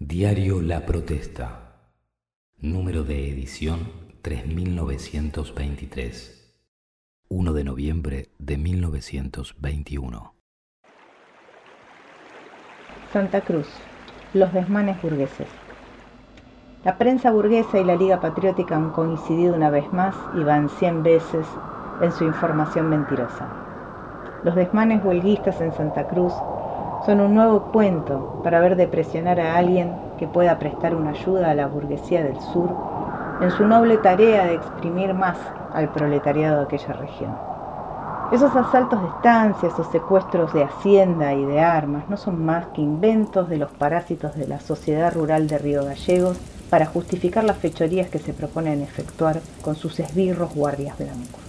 Diario La Protesta, número de edición 3923, 1 de noviembre de 1921. Santa Cruz, los desmanes burgueses. La prensa burguesa y la Liga Patriótica han coincidido una vez más y van 100 veces en su información mentirosa. Los desmanes huelguistas en Santa Cruz son un nuevo cuento para ver de presionar a alguien que pueda prestar una ayuda a la burguesía del sur en su noble tarea de exprimir más al proletariado de aquella región. Esos asaltos de estancias o secuestros de hacienda y de armas no son más que inventos de los parásitos de la sociedad rural de Río Gallegos para justificar las fechorías que se proponen efectuar con sus esbirros guardias blancos.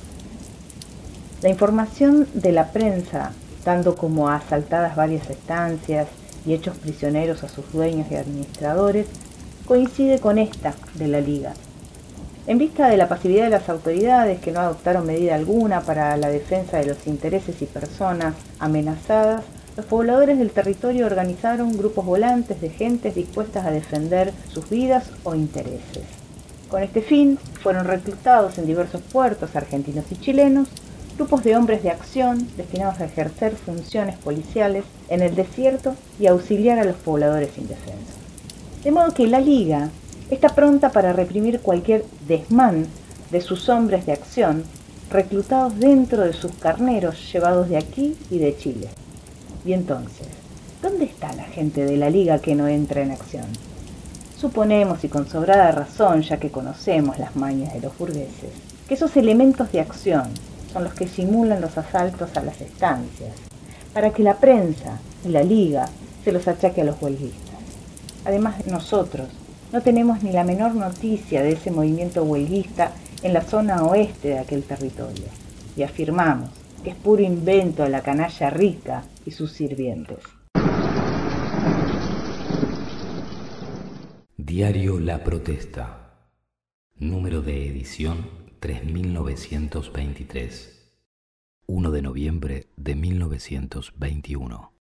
La información de la prensa, dando como asaltadas varias estancias y hechos prisioneros a sus dueños y administradores, coincide con esta de la Liga. En vista de la pasividad de las autoridades que no adoptaron medida alguna para la defensa de los intereses y personas amenazadas, los pobladores del territorio organizaron grupos volantes de gentes dispuestas a defender sus vidas o intereses. Con este fin, fueron reclutados en diversos puertos argentinos y chilenos grupos de hombres de acción destinados a ejercer funciones policiales en el desierto y auxiliar a los pobladores indefensos. De modo que la Liga está pronta para reprimir cualquier desmán de sus hombres de acción reclutados dentro de sus carneros llevados de aquí y de Chile. Y entonces, ¿dónde está la gente de la Liga que no entra en acción? Suponemos, y con sobrada razón, ya que conocemos las mañas de los burgueses, que esos elementos de acción son los que simulan los asaltos a las estancias, para que la prensa y la Liga se los achaque a los huelguistas. Además, nosotros no tenemos ni la menor noticia de ese movimiento huelguista en la zona oeste de aquel territorio, y afirmamos que es puro invento de la canalla rica y sus sirvientes. Diario La Protesta, número de edición 3923, 1 de noviembre de 1921.